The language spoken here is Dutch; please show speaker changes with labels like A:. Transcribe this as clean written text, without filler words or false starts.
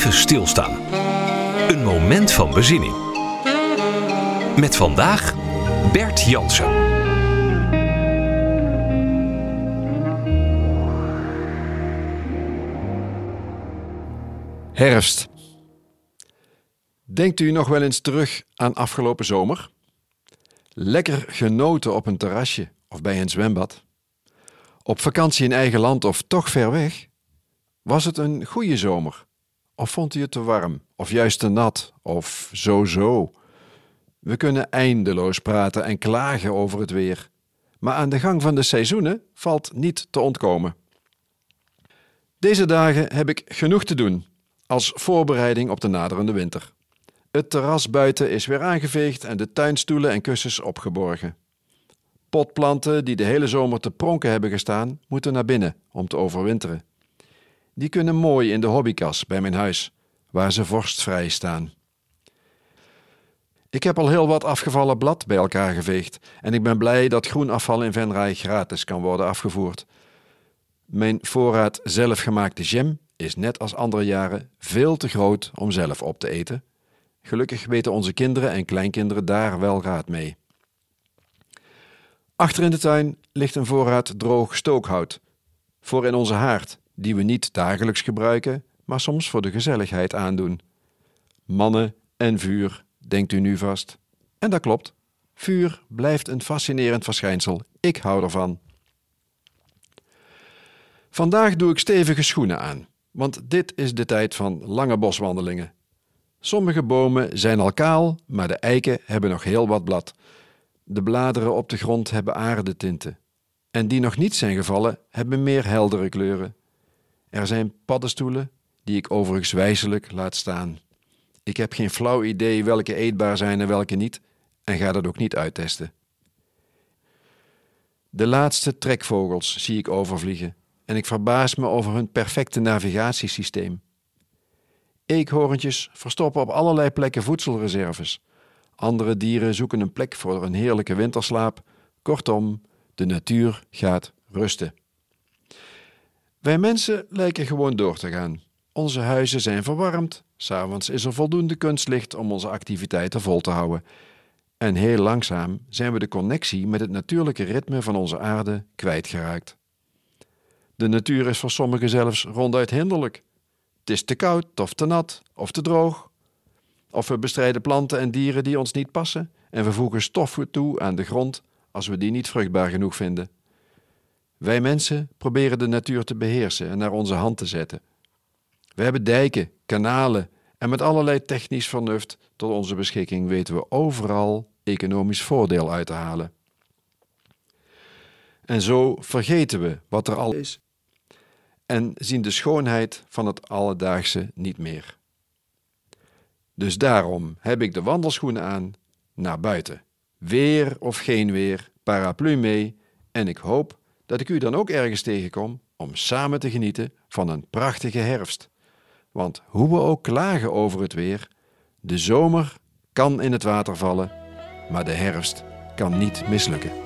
A: Even stilstaan. Een moment van bezinning. Met vandaag Bert Jansen.
B: Herfst. Denkt u nog wel eens terug aan afgelopen zomer? Lekker genoten op een terrasje of bij een zwembad? Op vakantie in eigen land of toch ver weg? Was het een goede zomer? Of vond u het te warm? Of juist te nat? Of zo? We kunnen eindeloos praten en klagen over het weer. Maar aan de gang van de seizoenen valt niet te ontkomen. Deze dagen heb ik genoeg te doen als voorbereiding op de naderende winter. Het terras buiten is weer aangeveegd en de tuinstoelen en kussens opgeborgen. Potplanten die de hele zomer te pronken hebben gestaan, moeten naar binnen om te overwinteren. Die kunnen mooi in de hobbykas bij mijn huis, waar ze vorstvrij staan. Ik heb al heel wat afgevallen blad bij elkaar geveegd en ik ben blij dat groenafval in Venray gratis kan worden afgevoerd. Mijn voorraad zelfgemaakte jam is net als andere jaren veel te groot om zelf op te eten. Gelukkig weten onze kinderen en kleinkinderen daar wel raad mee. Achter in de tuin ligt een voorraad droog stookhout. Voor in onze haard, die we niet dagelijks gebruiken, maar soms voor de gezelligheid aandoen. Mannen en vuur, denkt u nu vast. En dat klopt. Vuur blijft een fascinerend verschijnsel. Ik hou ervan. Vandaag doe ik stevige schoenen aan, want dit is de tijd van lange boswandelingen. Sommige bomen zijn al kaal, maar de eiken hebben nog heel wat blad. De bladeren op de grond hebben aardetinten. En die nog niet zijn gevallen, hebben meer heldere kleuren. Er zijn paddenstoelen, die ik overigens wijselijk laat staan. Ik heb geen flauw idee welke eetbaar zijn en welke niet, en ga dat ook niet uittesten. De laatste trekvogels zie ik overvliegen, en ik verbaas me over hun perfecte navigatiesysteem. Eekhoorntjes verstoppen op allerlei plekken voedselreserves. Andere dieren zoeken een plek voor een heerlijke winterslaap. Kortom, de natuur gaat rusten. Wij mensen lijken gewoon door te gaan. Onze huizen zijn verwarmd. 's Avonds is er voldoende kunstlicht om onze activiteiten vol te houden. En heel langzaam zijn we de connectie met het natuurlijke ritme van onze aarde kwijtgeraakt. De natuur is voor sommigen zelfs ronduit hinderlijk. Het is te koud of te nat of te droog. Of we bestrijden planten en dieren die ons niet passen en we voegen stoffen toe aan de grond als we die niet vruchtbaar genoeg vinden. Wij mensen proberen de natuur te beheersen en naar onze hand te zetten. We hebben dijken, kanalen en met allerlei technisch vernuft tot onze beschikking weten we overal economisch voordeel uit te halen. En zo vergeten we wat er al is en zien de schoonheid van het alledaagse niet meer. Dus daarom heb ik de wandelschoenen aan, naar buiten. Weer of geen weer, paraplu mee en ik hoop dat ik u dan ook ergens tegenkom om samen te genieten van een prachtige herfst. Want hoe we ook klagen over het weer, de zomer kan in het water vallen, maar de herfst kan niet mislukken.